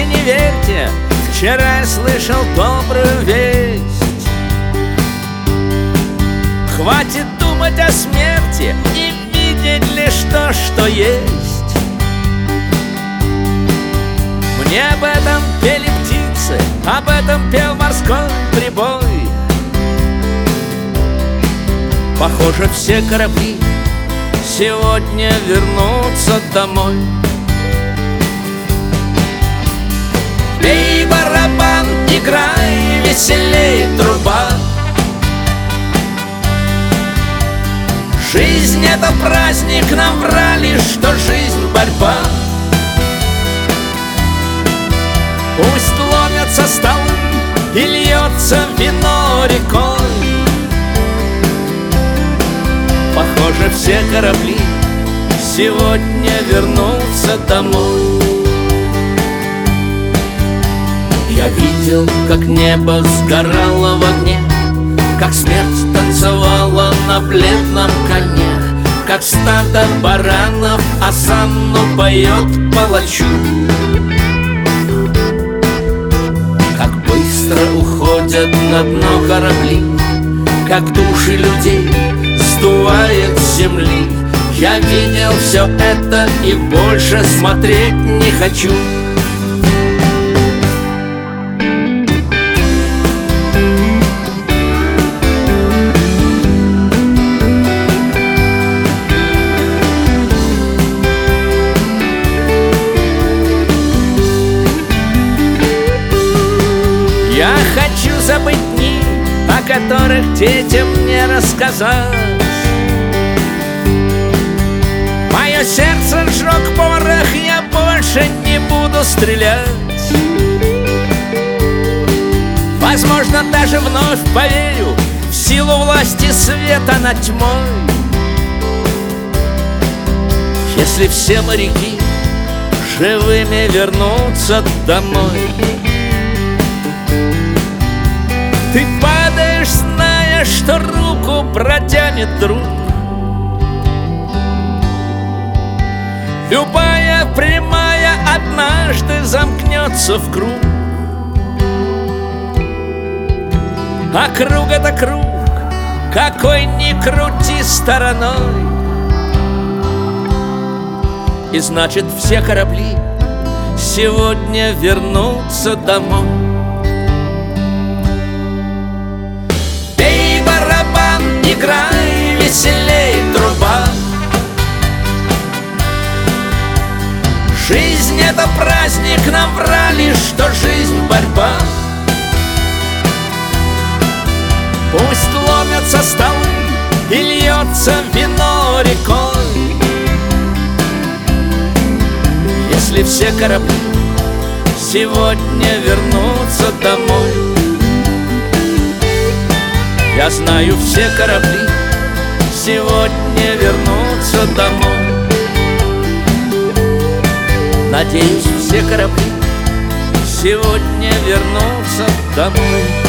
не верьте, вчера я слышал добрую весть. Хватит думать о смерти и видеть лишь то, что есть. Мне об этом пели птицы, об этом пел морской прибой. Похоже, все корабли сегодня вернутся домой. Бей барабан, играй, веселей труба. Жизнь — это праздник, нам врали, что жизнь — борьба. Пусть ломятся столы и льется вино рекой. Похоже, все корабли сегодня вернутся домой. Я видел, как небо сгорало в огне, как смерть танцевала на бледном коне, как стадо баранов осанну поет палачу. Как быстро уходят на дно корабли, как души людей сдувает с земли. Я видел все это и больше смотреть не хочу. Я хочу забыть дни, о которых детям не рассказать. Мое сердце сжег порох, я больше не буду стрелять. Возможно, даже вновь поверю в силу власти света над тьмой. Если все моряки живыми вернутся домой. Ты падаешь, зная, что руку протянет друг. Любая прямая однажды замкнется в круг. А круг — это круг, какой ни крути стороной. И значит, все корабли сегодня вернутся домой. Играй, веселей труба. Жизнь — это праздник, нам врали, что жизнь — борьба. Пусть ломятся столы и льется вино рекой. Если все корабли сегодня вернутся домой. Я знаю, все корабли сегодня вернутся домой. Надеюсь, все корабли сегодня вернутся домой.